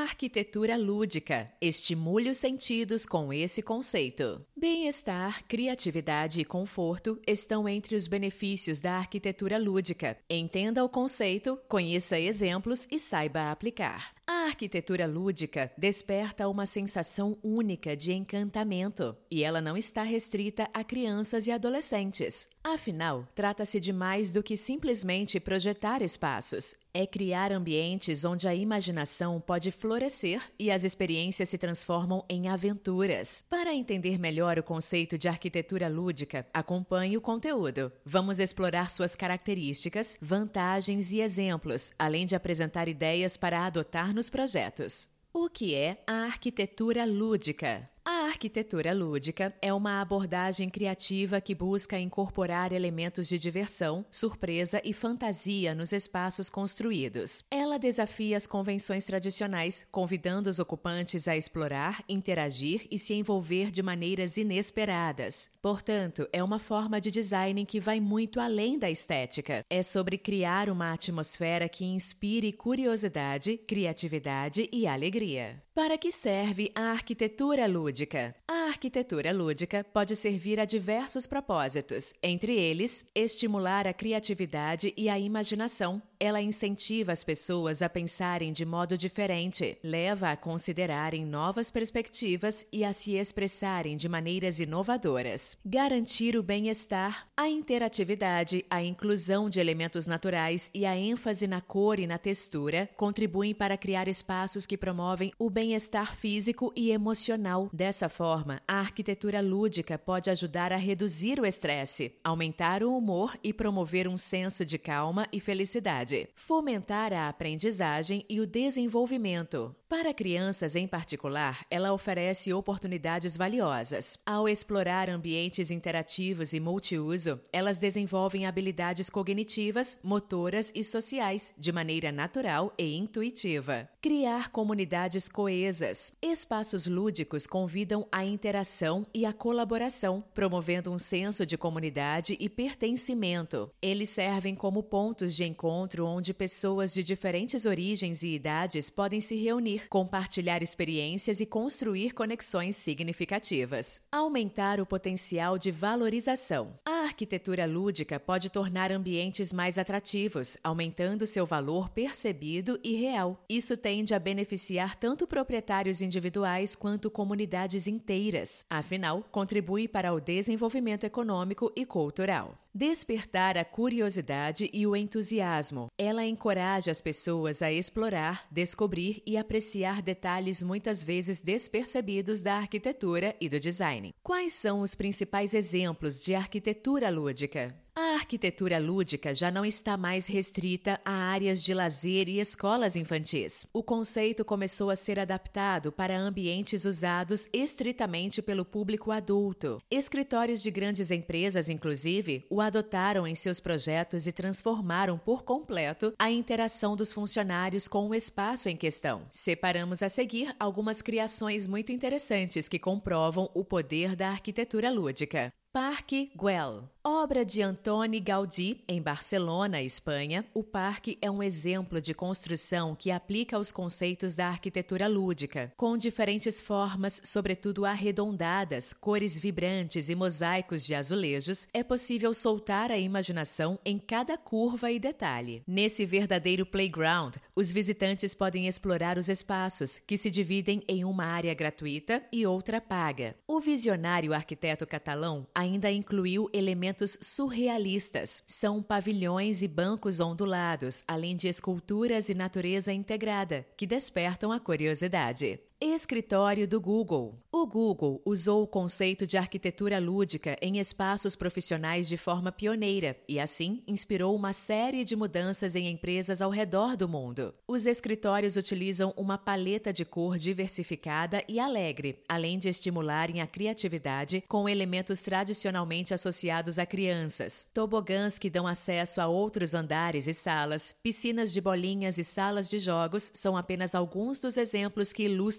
Arquitetura lúdica. Estimule os sentidos com esse conceito. Bem-estar, criatividade e conforto estão entre os benefícios da arquitetura lúdica. Entenda o conceito, conheça exemplos e saiba aplicar. A arquitetura lúdica desperta uma sensação única de encantamento, e ela não está restrita a crianças e adolescentes. Afinal, trata-se de mais do que simplesmente projetar espaços. É criar ambientes onde a imaginação pode florescer e as experiências se transformam em aventuras. Para entender melhor o conceito de arquitetura lúdica, acompanhe o conteúdo. Vamos explorar suas características, vantagens e exemplos, além de apresentar ideias para adotar nos projetos. O que é a arquitetura lúdica? A arquitetura lúdica é uma abordagem criativa que busca incorporar elementos de diversão, surpresa e fantasia nos espaços construídos. Ela desafia as convenções tradicionais, convidando os ocupantes a explorar, interagir e se envolver de maneiras inesperadas. Portanto, é uma forma de design que vai muito além da estética. É sobre criar uma atmosfera que inspire curiosidade, criatividade e alegria. Para que serve a arquitetura lúdica? A arquitetura lúdica pode servir a diversos propósitos, entre eles, estimular a criatividade e a imaginação. Ela incentiva as pessoas a pensarem de modo diferente, leva a considerarem novas perspectivas e a se expressarem de maneiras inovadoras. Garantir o bem-estar, a interatividade, a inclusão de elementos naturais e a ênfase na cor e na textura contribuem para criar espaços que promovem o bem-estar físico e emocional. Dessa forma, a arquitetura lúdica pode ajudar a reduzir o estresse, aumentar o humor e promover um senso de calma e felicidade. Fomentar a aprendizagem e o desenvolvimento. Para crianças em particular, ela oferece oportunidades valiosas. Ao explorar ambientes interativos e multiuso, elas desenvolvem habilidades cognitivas, motoras e sociais de maneira natural e intuitiva. Criar comunidades coesas. Espaços lúdicos convidam a interação e a colaboração, promovendo um senso de comunidade e pertencimento. Eles servem como pontos de encontro onde pessoas de diferentes origens e idades podem se reunir, compartilhar experiências e construir conexões significativas. Aumentar o potencial de valorização. A arquitetura lúdica pode tornar ambientes mais atrativos, aumentando seu valor percebido e real. Isso tende a beneficiar tanto proprietários individuais quanto comunidades inteiras. Afinal, contribui para o desenvolvimento econômico e cultural. Despertar a curiosidade e o entusiasmo. Ela encoraja as pessoas a explorar, descobrir e apreciar detalhes muitas vezes despercebidos da arquitetura e do design. Quais são os principais exemplos de arquitetura lúdica? A arquitetura lúdica já não está mais restrita a áreas de lazer e escolas infantis. O conceito começou a ser adaptado para ambientes usados estritamente pelo público adulto. Escritórios de grandes empresas, inclusive, o adotaram em seus projetos e transformaram por completo a interação dos funcionários com o espaço em questão. Separamos a seguir algumas criações muito interessantes que comprovam o poder da arquitetura lúdica. Parque Güell. Obra de Antoni Gaudí, em Barcelona, Espanha, o parque é um exemplo de construção que aplica os conceitos da arquitetura lúdica. Com diferentes formas, sobretudo arredondadas, cores vibrantes e mosaicos de azulejos, é possível soltar a imaginação em cada curva e detalhe. Nesse verdadeiro playground, os visitantes podem explorar os espaços, que se dividem em uma área gratuita e outra paga. O visionário arquiteto catalão ainda incluiu elementos surrealistas. São pavilhões e bancos ondulados, além de esculturas e natureza integrada, que despertam a curiosidade. Escritório do Google. O Google usou o conceito de arquitetura lúdica em espaços profissionais de forma pioneira e, assim, inspirou uma série de mudanças em empresas ao redor do mundo. Os escritórios utilizam uma paleta de cor diversificada e alegre, além de estimularem a criatividade com elementos tradicionalmente associados a crianças. Tobogãs que dão acesso a outros andares e salas, piscinas de bolinhas e salas de jogos são apenas alguns dos exemplos que ilustram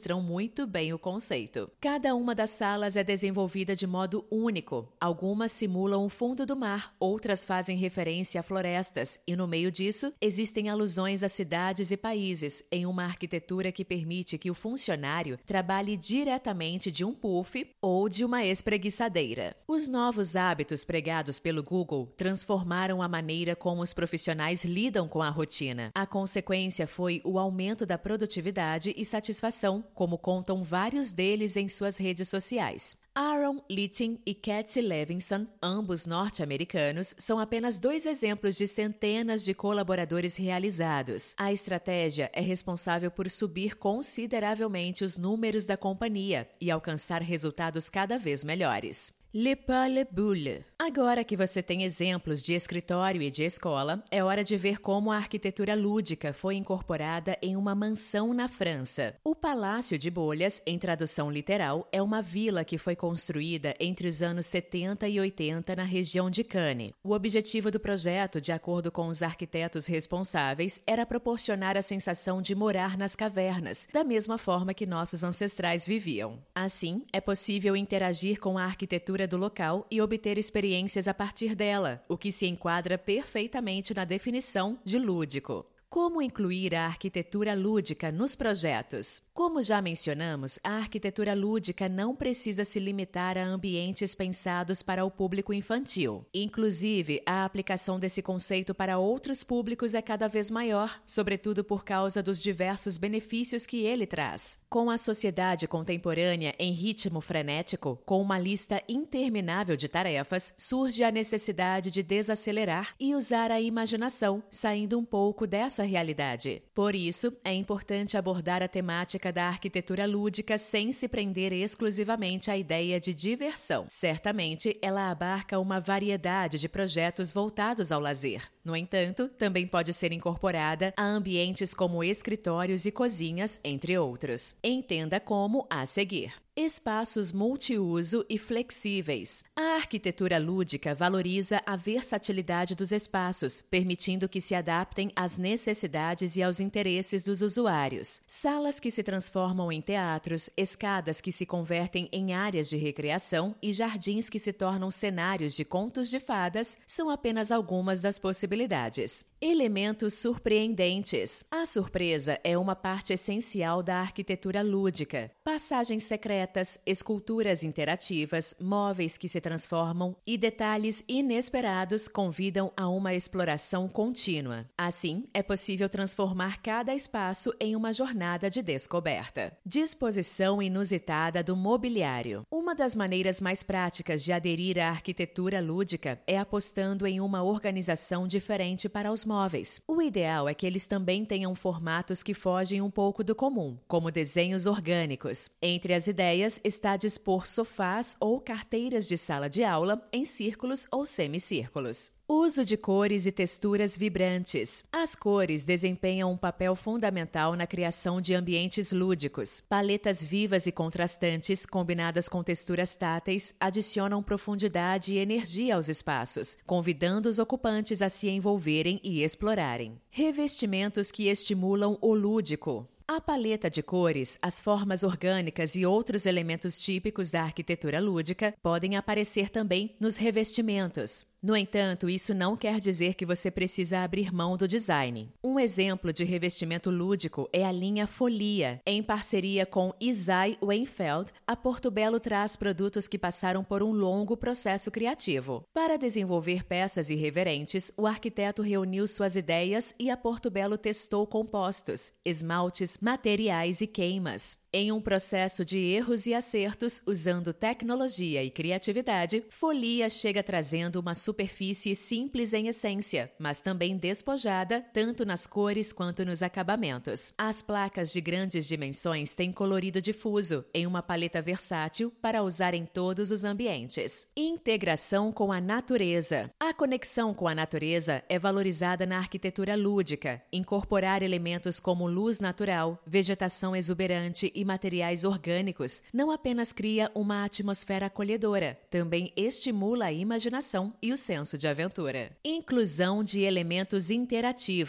ilustram muito bem o conceito. Cada uma das salas é desenvolvida de modo único. Algumas simulam o fundo do mar, outras fazem referência a florestas, e no meio disso existem alusões a cidades e países, em uma arquitetura que permite que o funcionário trabalhe diretamente de um puff ou de uma espreguiçadeira. Os novos hábitos pregados pelo Google transformaram a maneira como os profissionais lidam com a rotina. A consequência foi o aumento da produtividade e satisfação, como contam vários deles em suas redes sociais. Aaron Littin e Katie Levinson, ambos norte-americanos, são apenas 2 exemplos de centenas de colaboradores realizados. A estratégia é responsável por subir consideravelmente os números da companhia e alcançar resultados cada vez melhores. Le pas le boule. Agora que você tem exemplos de escritório e de escola, é hora de ver como a arquitetura lúdica foi incorporada em uma mansão na França. O Palácio de Bolhas, em tradução literal, é uma vila que foi construída entre os anos 70 e 80 na região de Cannes. O objetivo do projeto, de acordo com os arquitetos responsáveis, era proporcionar a sensação de morar nas cavernas, da mesma forma que nossos ancestrais viviam. Assim, é possível interagir com a arquitetura do local e obter experiências a partir dela, o que se enquadra perfeitamente na definição de lúdico. Como incluir a arquitetura lúdica nos projetos? Como já mencionamos, a arquitetura lúdica não precisa se limitar a ambientes pensados para o público infantil. Inclusive, a aplicação desse conceito para outros públicos é cada vez maior, sobretudo por causa dos diversos benefícios que ele traz. Com a sociedade contemporânea em ritmo frenético, com uma lista interminável de tarefas, surge a necessidade de desacelerar e usar a imaginação, saindo um pouco dessa realidade. Por isso, é importante abordar a temática da arquitetura lúdica sem se prender exclusivamente à ideia de diversão. Certamente, ela abarca uma variedade de projetos voltados ao lazer. No entanto, também pode ser incorporada a ambientes como escritórios e cozinhas, entre outros. Entenda como a seguir. Espaços multiuso e flexíveis. A arquitetura lúdica valoriza a versatilidade dos espaços, permitindo que se adaptem às necessidades e aos interesses dos usuários. Salas que se transformam em teatros, escadas que se convertem em áreas de recreação e jardins que se tornam cenários de contos de fadas são apenas algumas das possibilidades. Elementos surpreendentes. A surpresa é uma parte essencial da arquitetura lúdica. Passagens secretas, esculturas interativas, móveis que se transformam e detalhes inesperados convidam a uma exploração contínua. Assim, é possível transformar cada espaço em uma jornada de descoberta. Disposição inusitada do mobiliário. Uma das maneiras mais práticas de aderir à arquitetura lúdica é apostando em uma organização diferente para os móveis. O ideal é que eles também tenham formatos que fogem um pouco do comum, como desenhos orgânicos. Entre as ideias está dispor sofás ou carteiras de sala de aula em círculos ou semicírculos. Uso de cores e texturas vibrantes. As cores desempenham um papel fundamental na criação de ambientes lúdicos. Paletas vivas e contrastantes, combinadas com texturas táteis, adicionam profundidade e energia aos espaços, convidando os ocupantes a se envolverem e explorarem. Revestimentos que estimulam o lúdico. A paleta de cores, as formas orgânicas e outros elementos típicos da arquitetura lúdica podem aparecer também nos revestimentos. No entanto, isso não quer dizer que você precisa abrir mão do design. Um exemplo de revestimento lúdico é a linha Folia. Em parceria com Isai Weinfeld, a Portobello traz produtos que passaram por um longo processo criativo. Para desenvolver peças irreverentes, o arquiteto reuniu suas ideias e a Portobello testou compostos, esmaltes, materiais e queimas. Em um processo de erros e acertos, usando tecnologia e criatividade, Folia chega trazendo uma superfície simples em essência, mas também despojada tanto nas cores quanto nos acabamentos. As placas de grandes dimensões têm colorido difuso, em uma paleta versátil para usar em todos os ambientes. Integração com a natureza. A conexão com a natureza é valorizada na arquitetura lúdica. Incorporar elementos como luz natural, vegetação exuberante e materiais orgânicos não apenas cria uma atmosfera acolhedora, também estimula a imaginação e o senso de aventura. Inclusão de elementos interativos.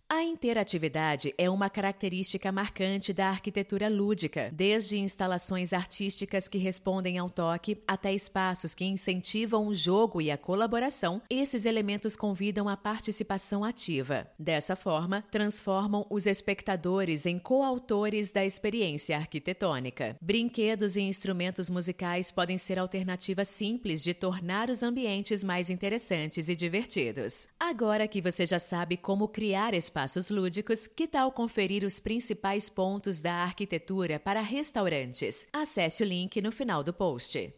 A interatividade é uma característica marcante da arquitetura lúdica, desde instalações artísticas que respondem ao toque até espaços que incentivam o jogo e a colaboração. Esses elementos convidam a participação ativa. Dessa forma, transformam os espectadores em coautores da experiência arquitetônica. Brinquedos e instrumentos musicais podem ser alternativas simples de tornar os ambientes mais interessantes e divertidos. Agora que você já sabe como criar espaços lúdicos, que tal conferir os principais pontos da arquitetura para restaurantes? Acesse o link no final do post.